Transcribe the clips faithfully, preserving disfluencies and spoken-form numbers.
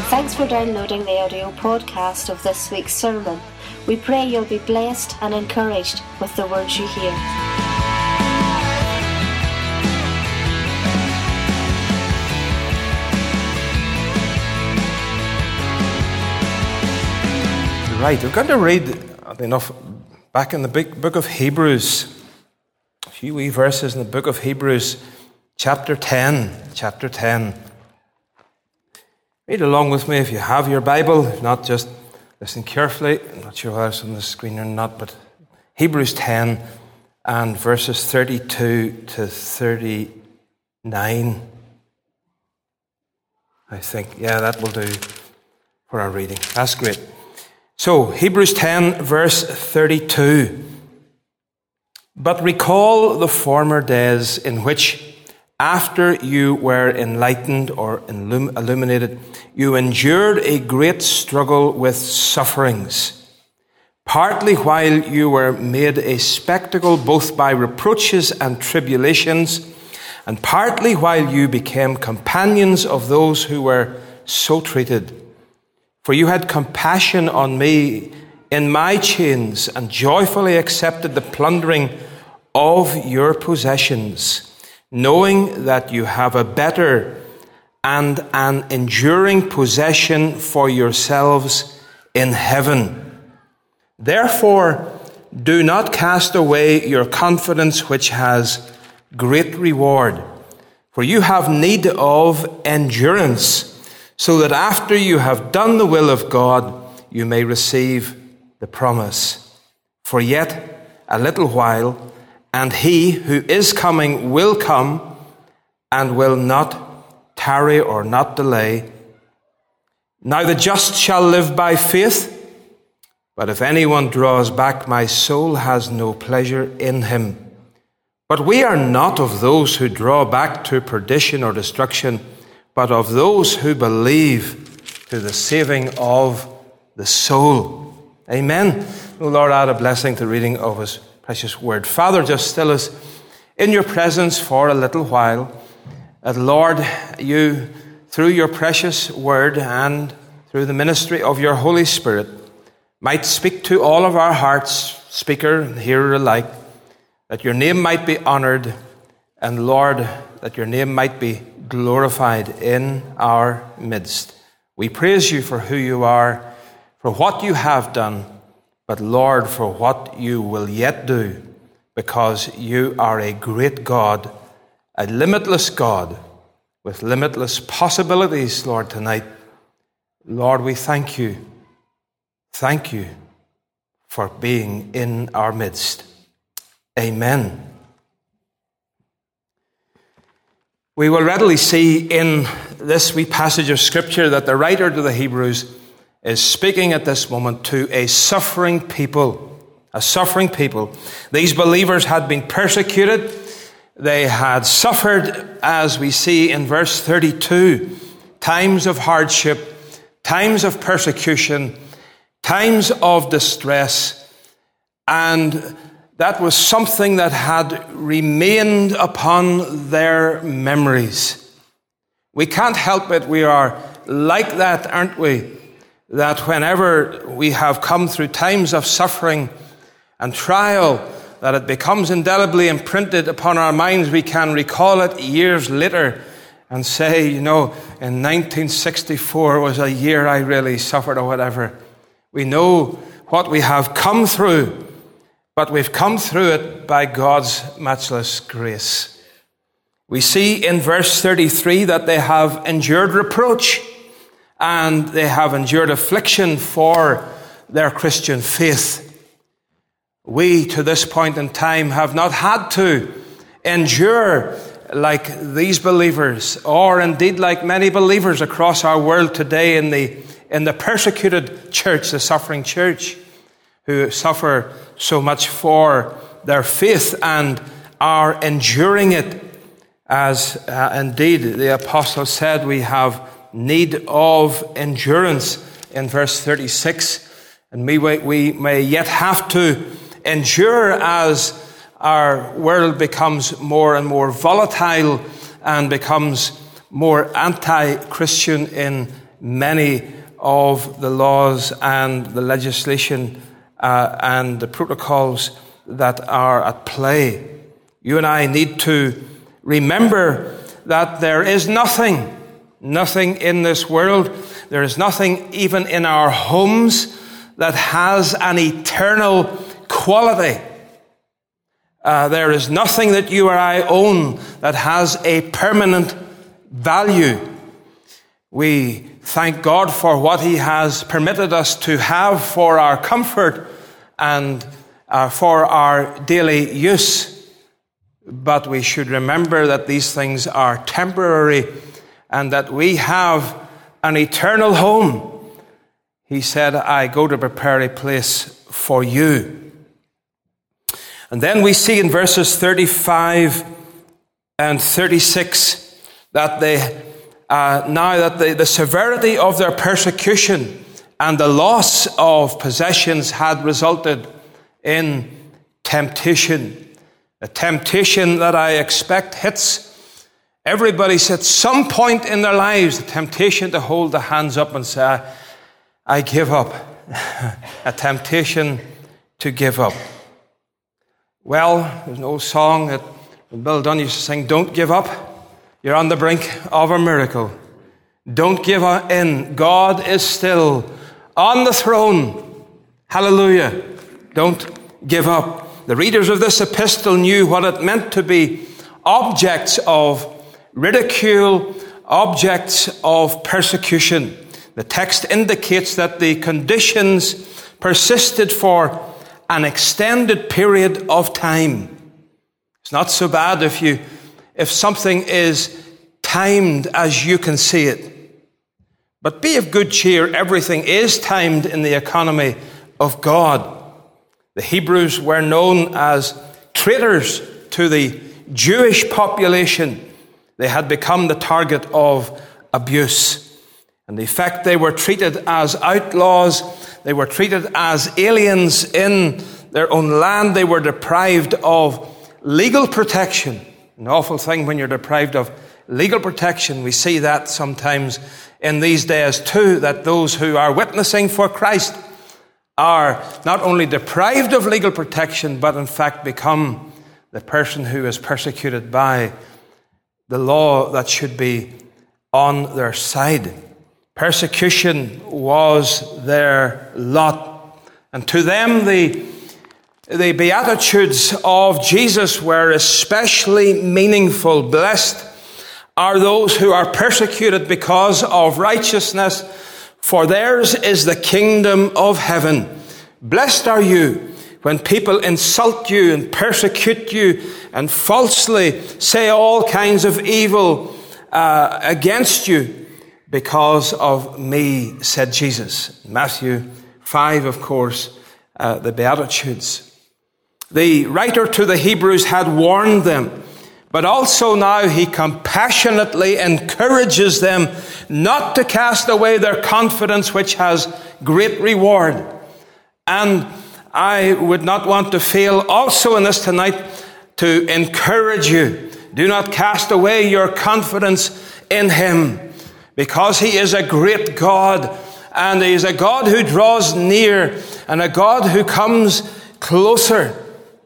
Thanks for downloading the audio podcast of this week's sermon. We pray you'll be blessed and encouraged with the words you hear. Right, we're going to read enough back in the big book of Hebrews. A few wee verses in the book of Hebrews, chapter ten. Chapter ten. Read along with me if you have your Bible. If not, just listen carefully. I'm not sure whether it's on the screen or not, but Hebrews ten and verses thirty-two to thirty-nine. I think, yeah, that will do for our reading. That's great. So, Hebrews ten, verse thirty-two. But recall the former days in which, after you were enlightened or illum- illuminated, you endured a great struggle with sufferings, partly while you were made a spectacle both by reproaches and tribulations, and partly while you became companions of those who were so treated. For you had compassion on me in my chains and joyfully accepted the plundering of your possessions, knowing that you have a better and an enduring possession for yourselves in heaven. Therefore, do not cast away your confidence, which has great reward, for you have need of endurance, so that after you have done the will of God, you may receive the promise. For yet a little while, and he who is coming will come and will not tarry or not delay. Now the just shall live by faith, but if anyone draws back, my soul has no pleasure in him. But we are not of those who draw back to perdition or destruction, but of those who believe to the saving of the soul. Amen. O Lord, add a blessing to the reading of his precious word. Father, just still us in your presence for a little while. That, Lord, you, through your precious word and through the ministry of your Holy Spirit, might speak to all of our hearts, speaker and hearer alike, that your name might be honored, and, Lord, that your name might be glorified in our midst. We praise you for who you are, for what you have done, but Lord, for what you will yet do, because you are a great God, a limitless God, with limitless possibilities, Lord, tonight. Lord, we thank you. Thank you for being in our midst. Amen. We will readily see in this wee passage of Scripture that the writer to the Hebrews is speaking at this moment to a suffering people. A suffering people. These believers had been persecuted. They had suffered, as we see in verse thirty-two, times of hardship, times of persecution, times of distress, and that was something that had remained upon their memories. We can't help it. We are like that, aren't we? That whenever we have come through times of suffering and trial, that it becomes indelibly imprinted upon our minds. We can recall it years later and say, you know, in nineteen sixty-four was a year I really suffered or whatever. We know what we have come through, but we've come through it by God's matchless grace. We see in verse thirty-three that they have endured reproach and they have endured affliction for their Christian faith. We, to this point in time, have not had to endure like these believers, or indeed like many believers across our world today in the in the persecuted church, the suffering church, who suffer so much for their faith and are enduring it. As uh, indeed the apostle said, we have need of endurance in verse thirty-six. And we, we may yet have to endure as our world becomes more and more volatile and becomes more anti-Christian in many of the laws and the legislation uh, and the protocols that are at play. You and I need to remember that there is nothing, nothing in this world, there is nothing even in our homes that has an eternal quality. Uh, there is nothing that you or I own that has a permanent value. We thank God for what He has permitted us to have for our comfort and uh, for our daily use. But we should remember that these things are temporary and that we have an eternal home. He said, I go to prepare a place for you. And then we see in verses thirty-five and thirty-six that they, uh, now that the, the severity of their persecution and the loss of possessions had resulted in temptation. A temptation that I expect hits everybody at some point in their lives, the temptation to hold the hands up and say, I, I give up. A temptation to give up. Well, there's an old song that Bill Dunn used to sing, don't give up. You're on the brink of a miracle. Don't give in. God is still on the throne. Hallelujah. Don't give up. The readers of this epistle knew what it meant to be objects of ridicule, objects of persecution. The text indicates that the conditions persisted for an extended period of time. It's not so bad if you, if something is timed as you can see it. But be of good cheer, everything is timed in the economy of God. The Hebrews were known as traitors to the Jewish population. They had become the target of abuse. And the fact they were treated as outlaws, they were treated as aliens in their own land. They were deprived of legal protection. An awful thing when you're deprived of legal protection. We see that sometimes in these days too, that those who are witnessing for Christ are not only deprived of legal protection, but in fact become the person who is persecuted by the law that should be on their side. Persecution was their lot. And to them, the, the Beatitudes of Jesus were especially meaningful. Blessed are those who are persecuted because of righteousness, for theirs is the kingdom of heaven. Blessed are you when people insult you and persecute you and falsely say all kinds of evil uh, against you because of me, said Jesus. Matthew five, of course, uh, the Beatitudes. The writer to the Hebrews had warned them, but also now he compassionately encourages them not to cast away their confidence, which has great reward. And I would not want to fail also in this tonight to encourage you. Do not cast away your confidence in Him, because He is a great God, and He is a God who draws near and a God who comes closer.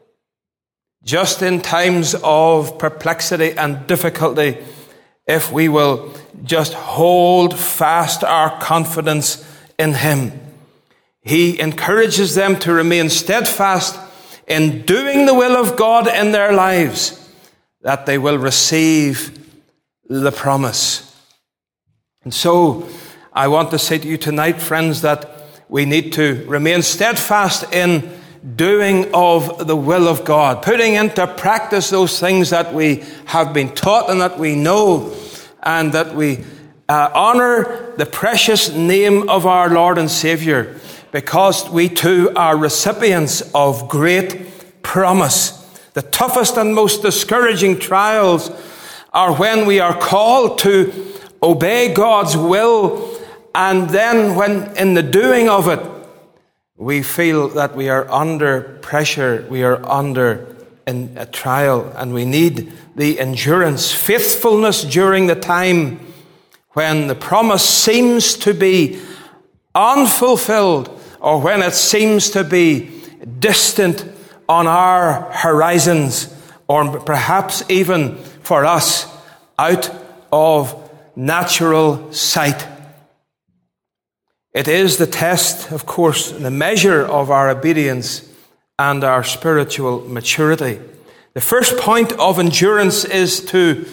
Just in times of perplexity and difficulty, if we will just hold fast our confidence in Him. He encourages them to remain steadfast in doing the will of God in their lives, that they will receive the promise. And so, I want to say to you tonight, friends, that we need to remain steadfast in doing of the will of God, putting into practice those things that we have been taught and that we know, and that we uh, honor the precious name of our Lord and Savior, because we too are recipients of great promise. The toughest and most discouraging trials are when we are called to obey God's will, and then when in the doing of it, we feel that we are under pressure, we are under in a trial, and we need the endurance, faithfulness during the time when the promise seems to be unfulfilled, or when it seems to be distant on our horizons, or perhaps even for us out of natural sight. It is the test, of course, the measure of our obedience and our spiritual maturity. The first point of endurance is to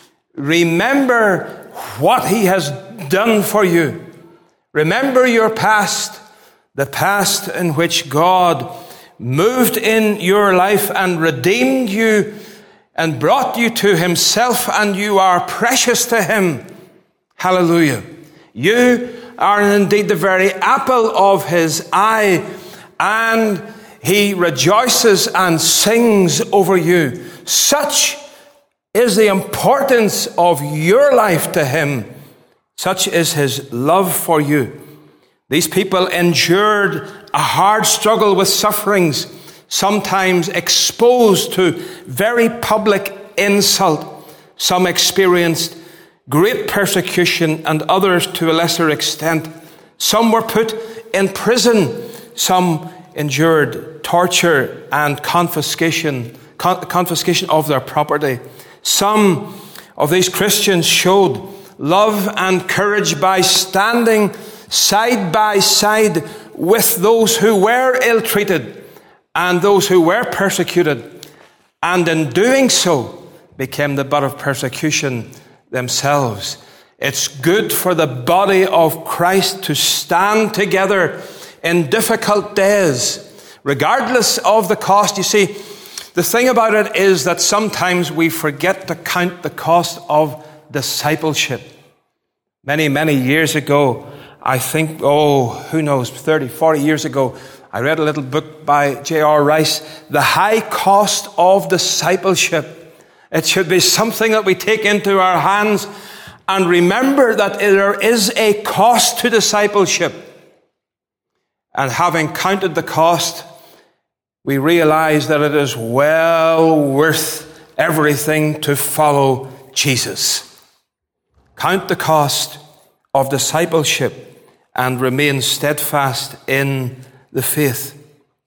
remember what he has done for you. Remember your past, the past in which God moved in your life and redeemed you and brought you to himself, and you are precious to him. Hallelujah. You are indeed the very apple of his eye, and he rejoices and sings over you. Such is the importance of your life to him. Such is his love for you. These people endured a hard struggle with sufferings, sometimes exposed to very public insult. Some experienced great persecution, and others to a lesser extent. Some were put in prison. Some endured torture and confiscation, con- confiscation of their property. Some of these Christians showed love and courage by standing side by side with those who were ill-treated and those who were persecuted, and in doing so became the butt of persecution themselves. It's good for the body of Christ to stand together in difficult days, regardless of the cost. You see, the thing about it is that sometimes we forget to count the cost of discipleship. Many, many years ago, I think, oh, who knows, thirty, forty years ago, I read a little book by J R Rice, The High Cost of Discipleship. It should be something that we take into our hands and remember that there is a cost to discipleship. And having counted the cost, we realize that it is well worth everything to follow Jesus. Count the cost of discipleship and remain steadfast in the faith.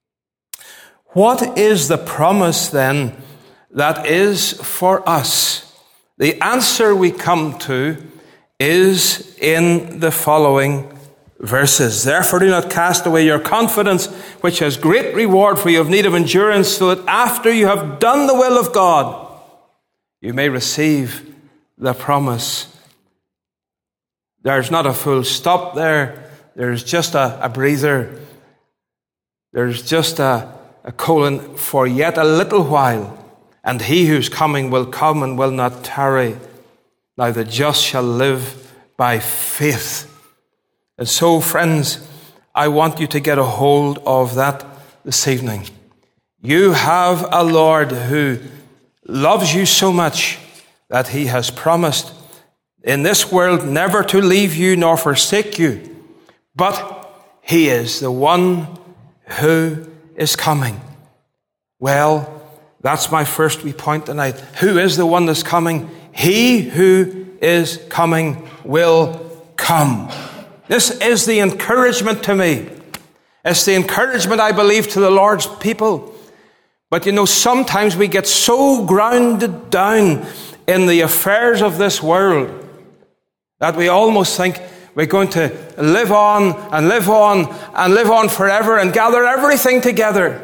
What is the promise then that is for us? The answer we come to is in the following verses. Therefore do not cast away your confidence, which has great reward, for you have need of endurance, so that after you have done the will of God, you may receive the promise. There's not a full stop there. There's just a, a breather. There's just a, a colon, for yet a little while. And he who's coming will come and will not tarry. Now the just shall live by faith. And so, friends, I want you to get a hold of that this evening. You have a Lord who loves you so much that he has promised in this world never to leave you nor forsake you. But he is the one who is coming. Well, that's my first wee point tonight. Who is the one that's coming? He who is coming will come. This is the encouragement to me. It's the encouragement, I believe, to the Lord's people. But you know, sometimes we get so grounded down in the affairs of this world that we almost think we're going to live on and live on and live on forever and gather everything together.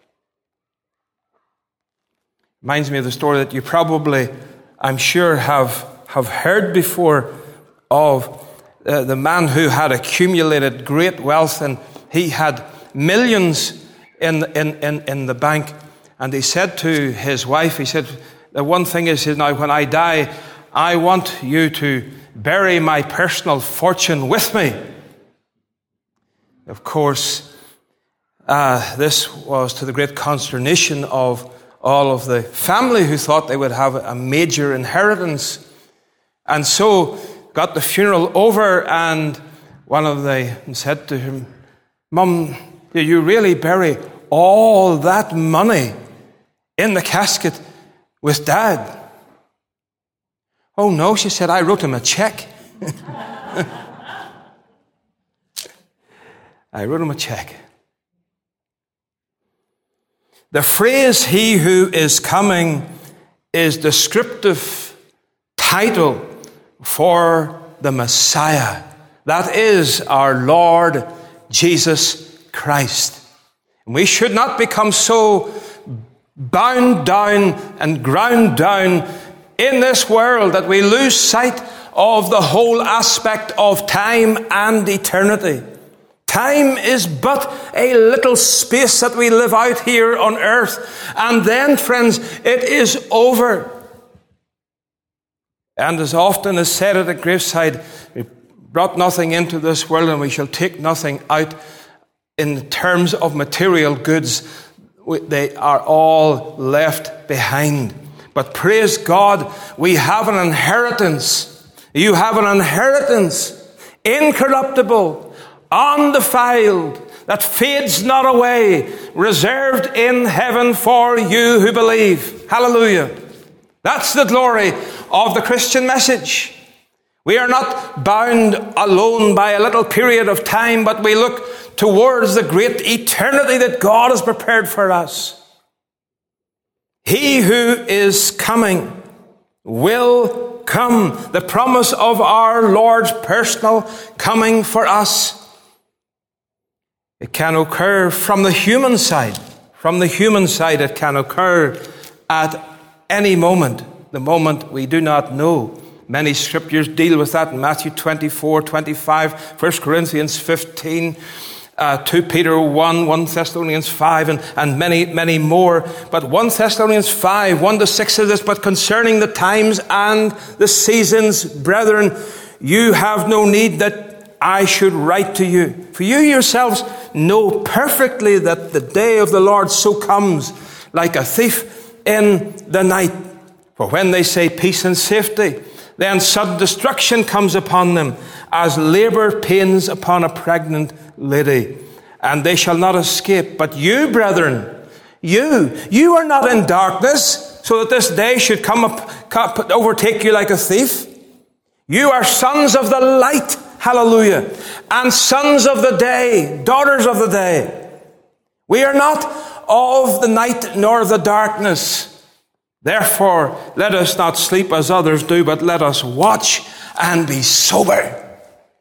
Reminds me of the story that you probably, I'm sure, have, have heard before of uh, the man who had accumulated great wealth, and he had millions in, in, in, in the bank. And he said to his wife, he said, the one thing is, now when I die, I want you to bury my personal fortune with me. Of course, uh, this was to the great consternation of all of the family, who thought they would have a major inheritance. And so got the funeral over, and one of them said to him, Mum, do you really bury all that money in the casket with Dad? Oh no, she said, I wrote him a check. I wrote him a check. The phrase, he who is coming, is descriptive title for the Messiah. That is our Lord Jesus Christ. And we should not become so bound down and ground down in this world that we lose sight of the whole aspect of time and eternity. Time is but a little space that we live out here on earth. And then, friends, it is over. And as often is said at the graveside, we brought nothing into this world and we shall take nothing out. In terms of material goods, they are all left behind. But praise God, we have an inheritance. You have an inheritance, incorruptible, undefiled, that fades not away, reserved in heaven for you who believe. Hallelujah. That's the glory of the Christian message. We are not bound alone by a little period of time, but we look towards the great eternity that God has prepared for us. He who is coming will come. The promise of our Lord's personal coming for us. It can occur from the human side. From the human side, it can occur at any moment, the moment we do not know. Many scriptures deal with that in Matthew twenty-four, twenty-five, First Corinthians fifteen, uh, Second Peter one, First Thessalonians five, and, and many, many more. But First Thessalonians five, one to six says this, but concerning the times and the seasons, brethren, you have no need that I should write to you. For you yourselves know perfectly that the day of the Lord so comes like a thief in the night. For when they say peace and safety, then sudden destruction comes upon them, as labor pains upon a pregnant lady. And they shall not escape. But you, brethren, you, you are not in darkness, so that this day should come up, come, overtake you like a thief. You are sons of the light. Hallelujah. And sons of the day, daughters of the day. We are not of the night nor of the darkness. Therefore, let us not sleep as others do, but let us watch and be sober.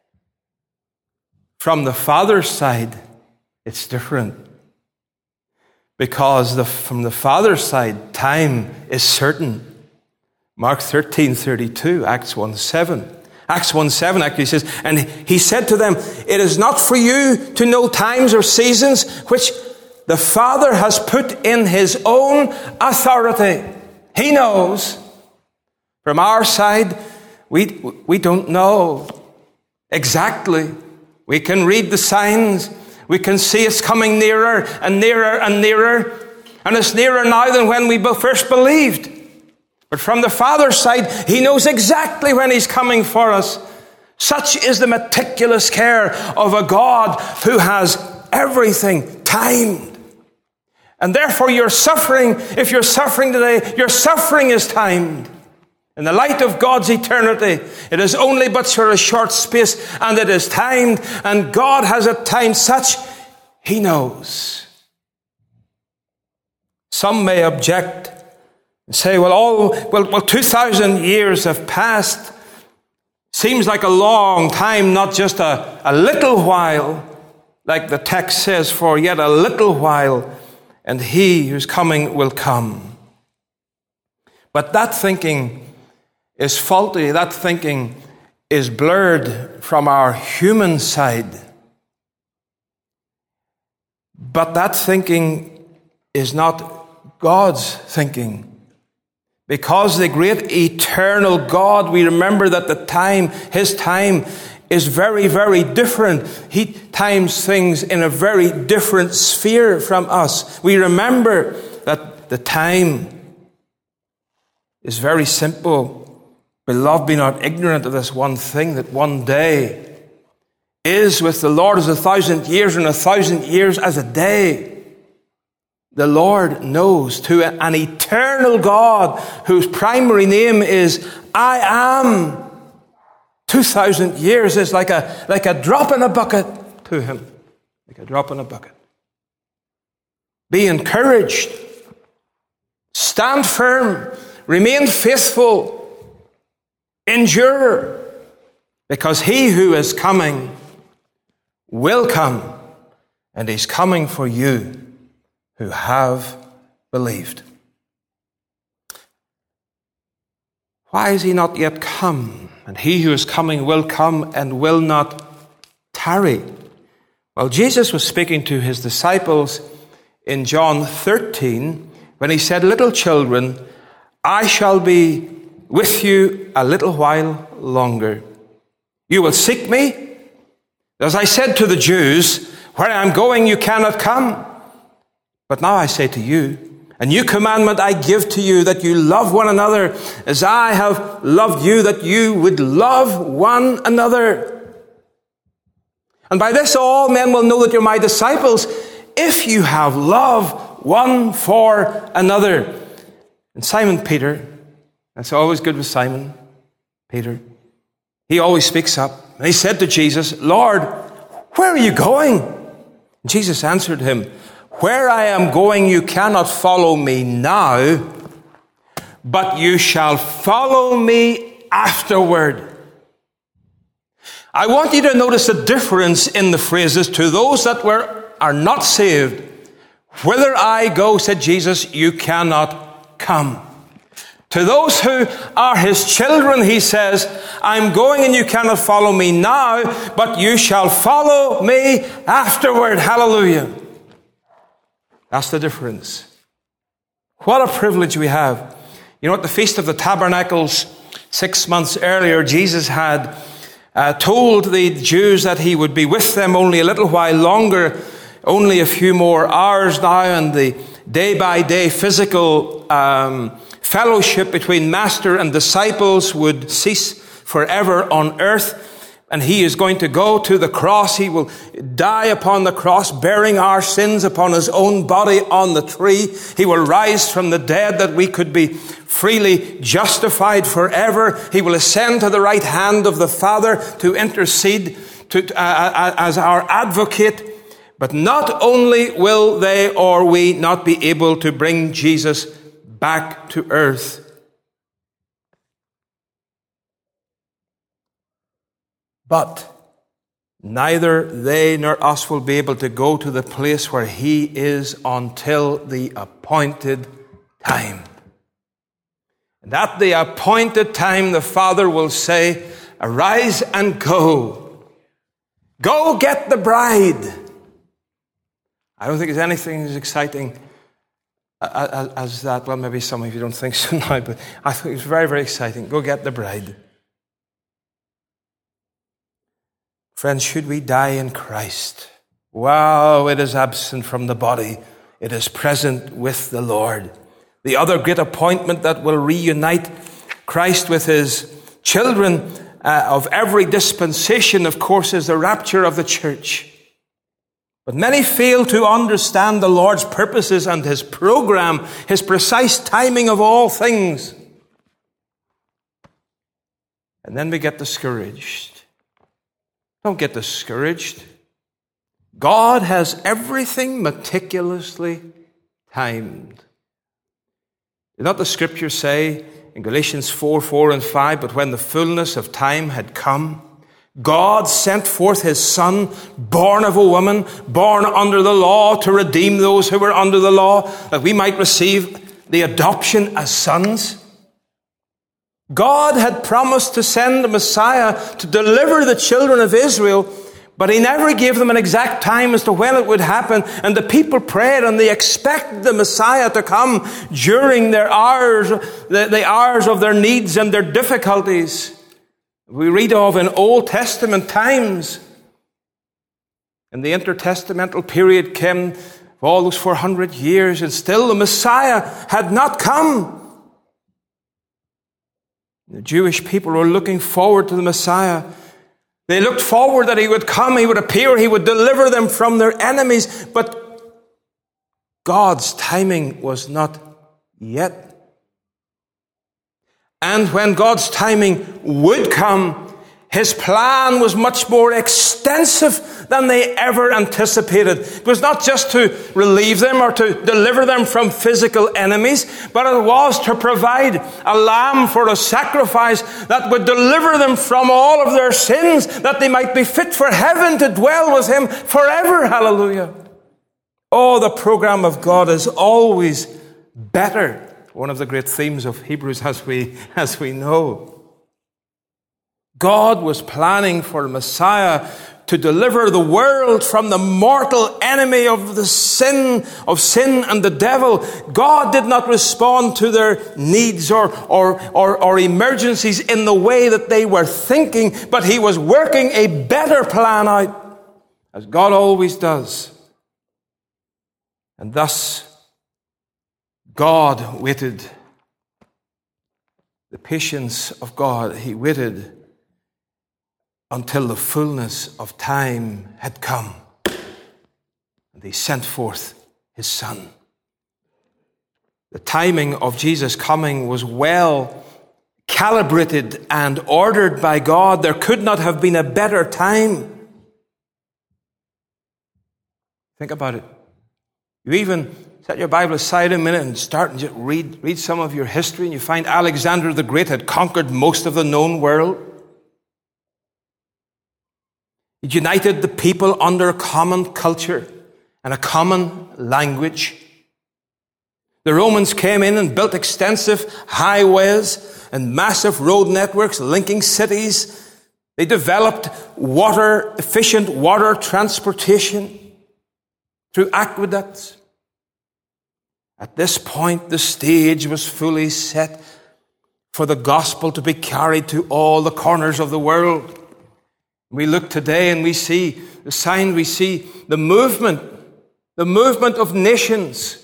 From the Father's side, it's different. Because the, from the Father's side, time is certain. Mark thirteen thirty-two, Acts one seven. Acts one seven actually says, and he said to them, it is not for you to know times or seasons which the Father has put in his own authority. He knows. From our side, we, we don't know exactly. We can read the signs. We can see it's coming nearer and nearer and nearer. And it's nearer now than when we first believed. But from the Father's side, he knows exactly when he's coming for us. Such is the meticulous care of a God who has everything timed. And therefore your suffering, if you're suffering today, your suffering is timed. In the light of God's eternity, it is only but for a short space, and it is timed, and God has it timed such, he knows. Some may object and say, well, all, well, well, two thousand years have passed. Seems like a long time, not just a, a little while, like the text says, for yet a little while, and he who's coming will come. But that thinking is faulty. That thinking is blurred from our human side. But that thinking is not God's thinking. Because the great eternal God, we remember that the time, his time, is very, very different. He times things in a very different sphere from us. We remember that the time is very simple. Beloved, be not ignorant of this one thing, that one day is with the Lord as a thousand years, and a thousand years as a day. The Lord knows, to an eternal God whose primary name is I am. Two thousand years is like a, like a drop in a bucket to him. Like a drop in a bucket. Be encouraged. Stand firm. Remain faithful. Endure. Because he who is coming will come. And he's coming for you who have believed. Why is he not yet come? And he who is coming will come and will not tarry. Well, Jesus was speaking to his disciples in John thirteen when he said, little children, I shall be with you a little while longer. You will seek me. As I said to the Jews, where I am going you cannot come. But now I say to you, a new commandment I give to you, that you love one another as I have loved you, that you would love one another. And by this all men will know that you're my disciples, if you have love one for another. And Simon Peter, that's always good with Simon Peter, he always speaks up. And he said to Jesus, Lord, where are you going? And Jesus answered him, where I am going you cannot follow me now, but you shall follow me afterward. I want you to notice the difference in the phrases. To those that were are not saved, whither I go, said Jesus, you cannot come. To those who are his children, he says, I'm going and you cannot follow me now, but you shall follow me afterward. Hallelujah. That's the difference. What a privilege we have. You know, at the Feast of the Tabernacles, six months earlier, Jesus had uh, told the Jews that he would be with them only a little while longer, only a few more hours now, and the day-by-day physical um, fellowship between master and disciples would cease forever on earth. And he is going to go to the cross. He will die upon the cross, bearing our sins upon his own body on the tree. He will rise from the dead that we could be freely justified forever. He will ascend to the right hand of the Father to intercede to, uh, as our advocate. But not only will they or we not be able to bring Jesus back to earth, but neither they nor us will be able to go to the place where he is until the appointed time. And at the appointed time, the Father will say, arise and go. Go get the bride. I don't think there's anything as exciting as, as that. Well, maybe some of you don't think so now, but I think it's very, very exciting. Go get the bride. Friends, should we die in Christ? Wow, it is absent from the body. It is present with the Lord. The other great appointment that will reunite Christ with his children uh, of every dispensation, of course, is the rapture of the church. But many fail to understand the Lord's purposes and his program, his precise timing of all things. And then we get discouraged. Don't get discouraged. God has everything meticulously timed. Did not the scripture say in Galatians four, four and five, but when the fullness of time had come, God sent forth his Son, born of a woman, born under the law, to redeem those who were under the law, that we might receive the adoption as sons. God had promised to send the Messiah to deliver the children of Israel, but he never gave them an exact time as to when it would happen. And the people prayed and they expected the Messiah to come during their hours, the, the hours of their needs and their difficulties. We read of in Old Testament times. And the intertestamental period came for all those four hundred years, and still the Messiah had not come. The Jewish people were looking forward to the Messiah. They looked forward that he would come, he would appear, he would deliver them from their enemies. But God's timing was not yet. And when God's timing would come, His plan was much more extensive than they ever anticipated. It was not just to relieve them or to deliver them from physical enemies, but it was to provide a lamb for a sacrifice that would deliver them from all of their sins, that they might be fit for heaven to dwell with Him forever. Hallelujah. Oh, the program of God is always better. One of the great themes of Hebrews, as we, as we know. God was planning for a Messiah to deliver the world from the mortal enemy of the sin, of sin and the devil. God did not respond to their needs or, or, or, or emergencies in the way that they were thinking, but He was working a better plan out, as God always does. And thus, God waited. The patience of God, He waited until the fullness of time had come. And He sent forth His Son. The timing of Jesus' coming was well calibrated and ordered by God. There could not have been a better time. Think about it. You even set your Bible aside a minute and start and just read, read some of your history, and you find Alexander the Great had conquered most of the known world. He united the people under a common culture and a common language. The Romans came in and built extensive highways and massive road networks linking cities. They developed water, efficient water transportation through aqueducts. At this point, the stage was fully set for the gospel to be carried to all the corners of the world. We look today and we see the sign, we see the movement, the movement of nations.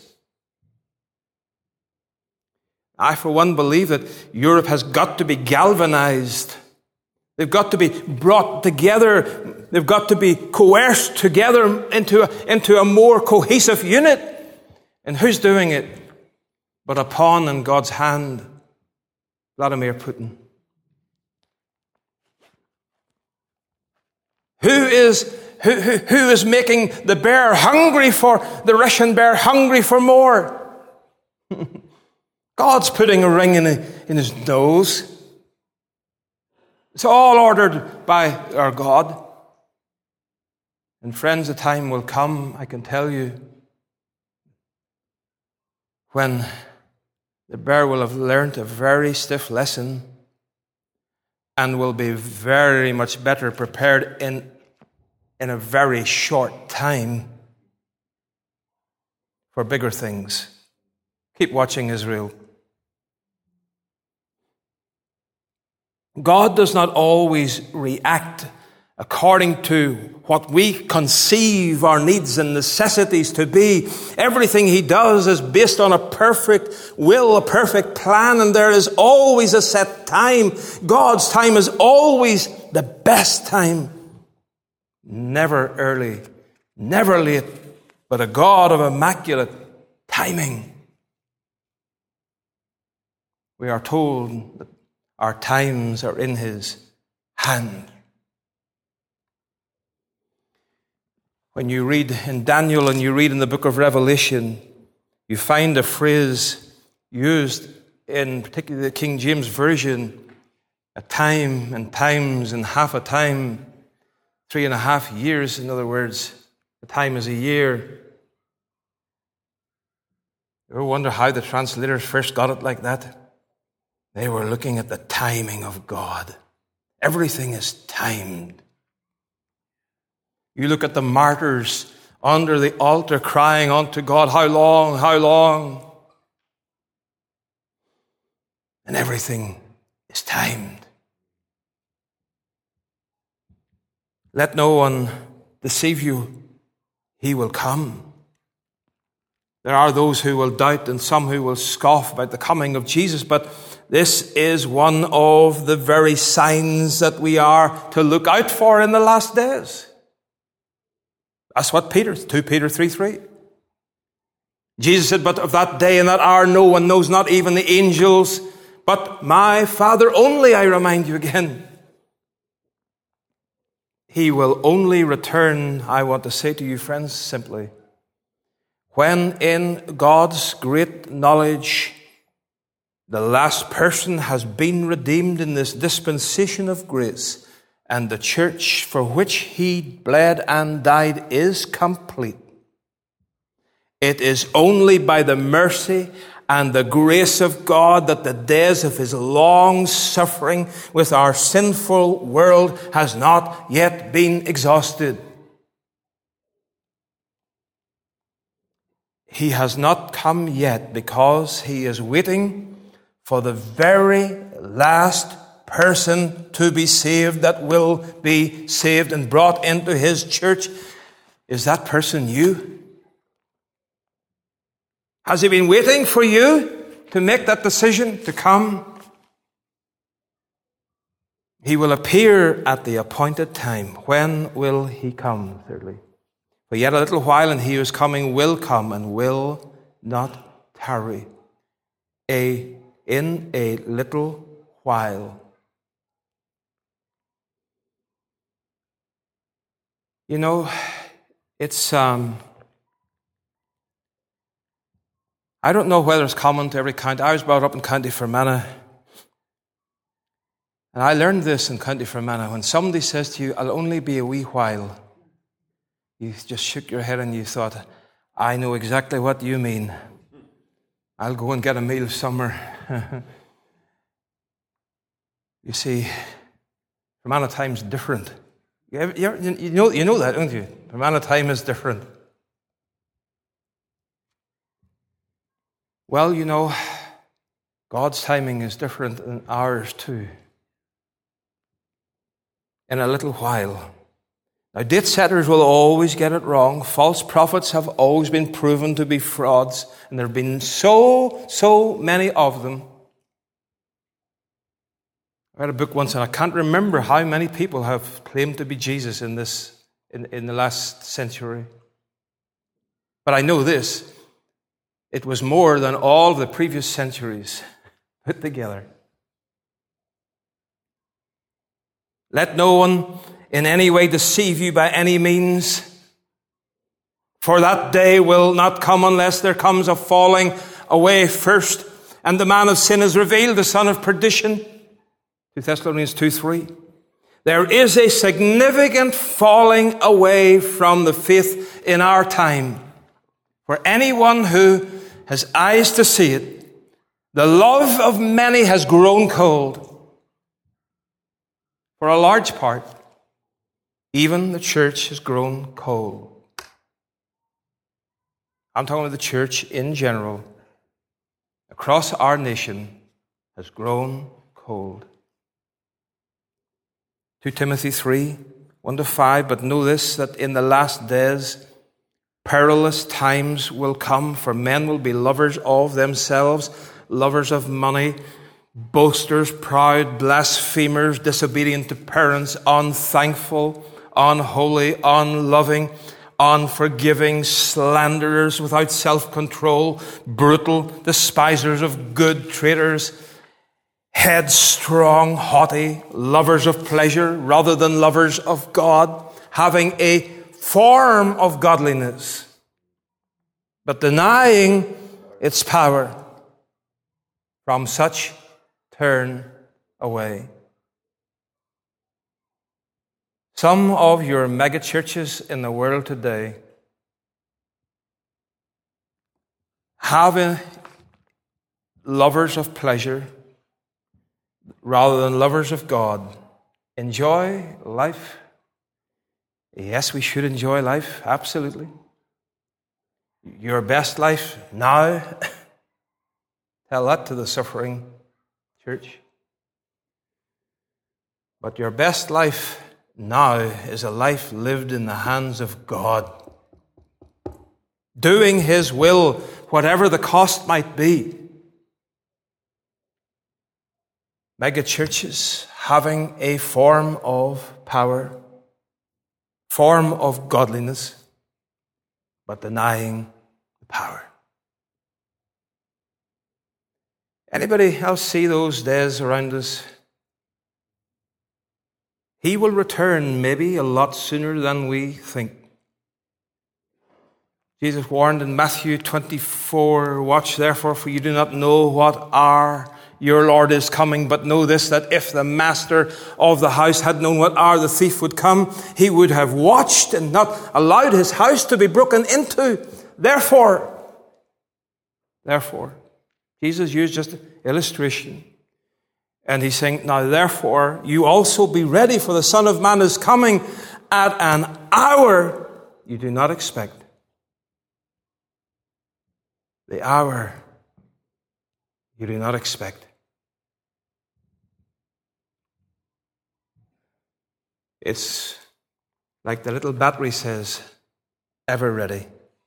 I, for one, believe that Europe has got to be galvanized. They've got to be brought together. They've got to be coerced together into a, into a more cohesive unit. And who's doing it but a pawn in God's hand? Vladimir Putin. Who is, who, who, who is making the bear hungry for, the Russian bear hungry for more? God's putting a ring in, a, in his nose. It's all ordered by our God. And friends, the time will come, I can tell you, when the bear will have learned a very stiff lesson and will be very much better prepared in, in a very short time for bigger things. Keep watching Israel. God does not always react according to what we conceive our needs and necessities to be. Everything He does is based on a perfect will, a perfect plan, and there is always a set time. God's time is always the best time. Never early, never late, but a God of immaculate timing. We are told that our times are in His hand. When you read in Daniel and you read in the book of Revelation, you find a phrase used in particularly the King James Version, a time and times and half a time, three and a half years, in other words. A time is a year. You ever wonder how the translators first got it like that? They were looking at the timing of God. Everything is timed. You look at the martyrs under the altar crying unto God, how long, how long? And everything is timed. Let no one deceive you. He will come. There are those who will doubt and some who will scoff about the coming of Jesus, but this is one of the very signs that we are to look out for in the last days. That's what Peter, Second Peter three three. Jesus said, but of that day and that hour no one knows, not even the angels, but my Father only, I remind you again. he will only return, I want to say to you, friends, simply, when in God's great knowledge, the last person has been redeemed in this dispensation of grace, and the church for which he bled and died is complete. It is only by the mercy and the grace of God that the days of his long suffering with our sinful world has not yet been exhausted. He has not come yet because he is waiting for the very last person to be saved that will be saved and brought into his church. Is that person you? Has he been waiting for you to make that decision to come? He will appear at the appointed time. When will he come? Thirdly, for yet a little while, and he who is coming will come and will not tarry. A, in a little while. You know, it's... um. I don't know whether it's common to every county. I was brought up in County Fermanagh. And I learned this in County Fermanagh. When somebody says to you, I'll only be a wee while, you just shook your head and you thought, I know exactly what you mean. I'll go and get a meal somewhere. You see, Fermanagh time's different. You, ever, you, ever, you, know, you know that, don't you? Fermanagh time is different. Well, you know, God's timing is different than ours too. In a little while. Now, date setters will always get it wrong. False prophets have always been proven to be frauds, and there have been so, so many of them. I read a book once, and I can't remember how many people have claimed to be Jesus in this in, in the last century. But I know this. It was more than all the previous centuries put together. Let no one in any way deceive you by any means, for that day will not come unless there comes a falling away first, and the man of sin is revealed, the son of perdition. Second Thessalonians two three. There is a significant falling away from the faith in our time. For anyone who has eyes to see it, the love of many has grown cold. For a large part, even the church has grown cold. I'm talking about the church in general, across our nation, has grown cold. Second Timothy three, one to five, but know this, that in the last days perilous times will come, for men will be lovers of themselves, lovers of money, boasters, proud, blasphemers, disobedient to parents, unthankful, unholy, unloving, unforgiving, slanderers, without self-control, brutal, despisers of good, traitors, headstrong, haughty, lovers of pleasure rather than lovers of God, having a form of godliness, but denying its power. From such turn away. Some of your megachurches in the world today have lovers of pleasure rather than lovers of God. Enjoy life. Yes, we should enjoy life, absolutely. Your best life now. Tell that to the suffering church. But your best life now is a life lived in the hands of God, doing His will, whatever the cost might be. Mega churches having a form of power, form of godliness, but denying the power. Anybody else see those days around us? He will return maybe a lot sooner than we think. Jesus warned in Matthew twenty-four, watch therefore, for you do not know what hour your Lord is coming, but know this, that if the master of the house had known what hour the thief would come, he would have watched and not allowed his house to be broken into. Therefore, therefore, Jesus used just an illustration. And he's saying, now therefore, you also be ready, for the Son of Man is coming at an hour you do not expect. The hour you do not expect. It's like the little battery says, ever ready.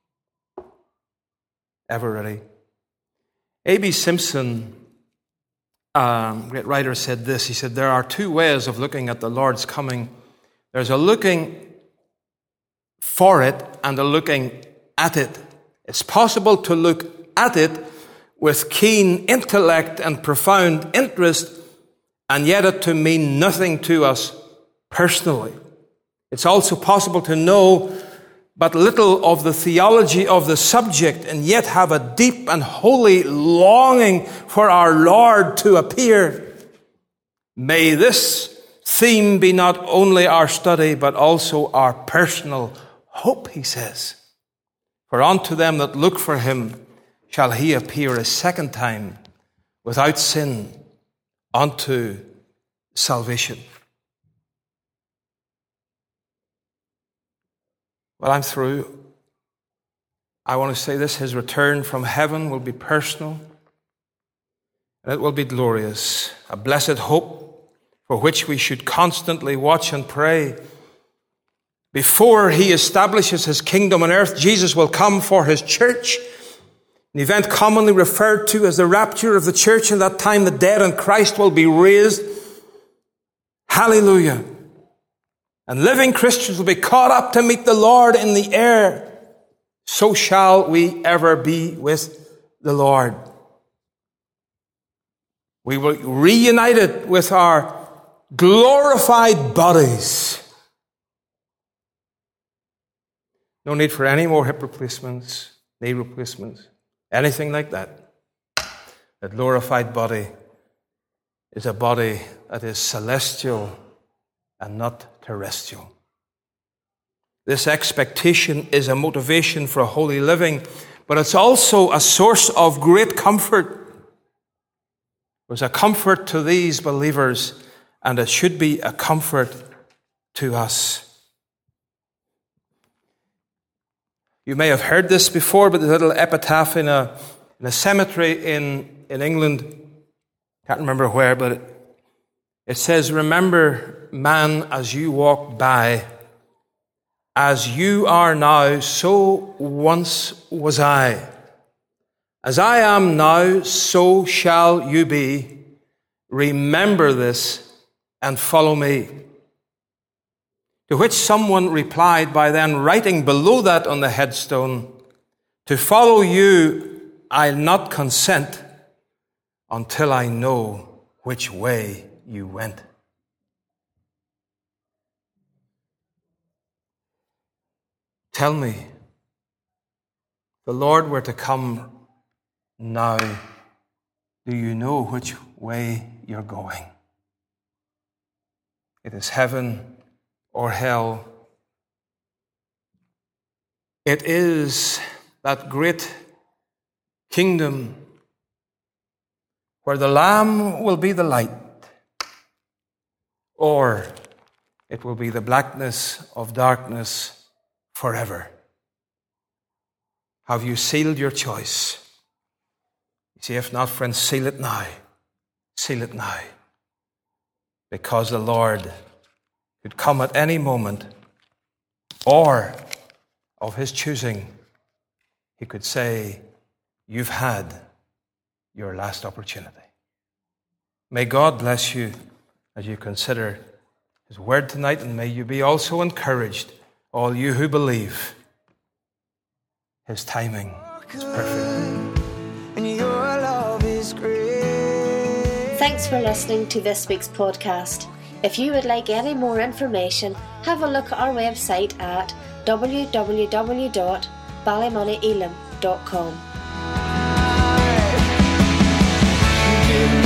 Ever ready. A B Simpson, um, great writer, said this. He said, there are two ways of looking at the Lord's coming. There's a looking for it and a looking at it. It's possible to look at it with keen intellect and profound interest, and yet it to mean nothing to us personally. It's also possible to know but little of the theology of the subject, and yet have a deep and holy longing for our Lord to appear. May this theme be not only our study, but also our personal hope, he says. For unto them that look for him shall he appear a second time without sin unto salvation. Well, I'm through. I want to say this, his return from heaven will be personal, and it will be glorious, a blessed hope for which we should constantly watch and pray. Before he establishes his kingdom on earth, Jesus will come for his church, an event commonly referred to as the rapture of the church. In that time, the dead in Christ will be raised. Hallelujah. And living Christians will be caught up to meet the Lord in the air. So shall we ever be with the Lord. We will be reunited with our glorified bodies. No need for any more hip replacements, knee replacements, anything like that. A glorified body is a body that is celestial and not terrestrial. This expectation is a motivation for holy living, but it's also a source of great comfort. It was a comfort to these believers, and it should be a comfort to us. You may have heard this before, but the little epitaph in a, in a cemetery in, in England, can't remember where, but it, it says, remember, man, as you walk by, as you are now, so once was I. As I am now, so shall you be. Remember this and follow me. To which someone replied by then writing below that on the headstone, to follow you I'll not consent until I know which way you went. Tell me, if the Lord were to come now, do you know which way you're going? It is heaven or hell. It is that great kingdom where the Lamb will be the light, or it will be the blackness of darkness forever. Have you sealed your choice? You see, if not, friends, seal it now. Seal it now. Because the Lord could come at any moment, or of his choosing, he could say, you've had your last opportunity. May God bless you as you consider his word tonight, and may you be also encouraged, all you who believe. His timing is perfect. And your love is great. Thanks for listening to this week's podcast. If you would like any more information, have a look at our website at w w w dot ballymoney elim dot com.